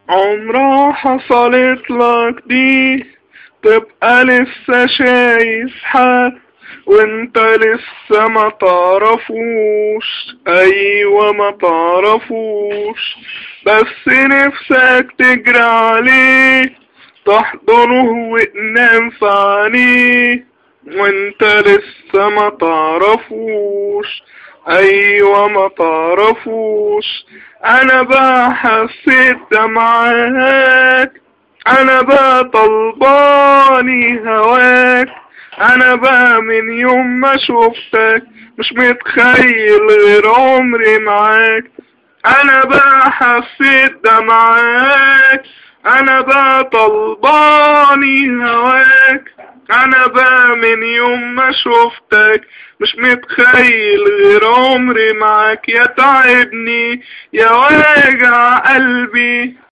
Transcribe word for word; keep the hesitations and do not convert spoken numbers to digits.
عمرها حصلت لك دي؟ تبقى لسه شايف حد وانت لسه ما تعرفوش. ايوه ما تعرفوش، بس نفسك تجري عليه، تحضنه وتنام في عينيه وانت لسه ما تعرفوش. ايوه ما تعرفوش. انا بقى حسيت ده معاك، انا بقى طلباني هواك. انا بقى من يوم ما شوفتك مش متخيل غير عمري معاك. انا بقى حسيت ده معاك، انا بقى طلباني هواك. انا بقى من يوم ما شوفتك مش متخيل غير عمري معاك. يا تعبني يا واجع قلبي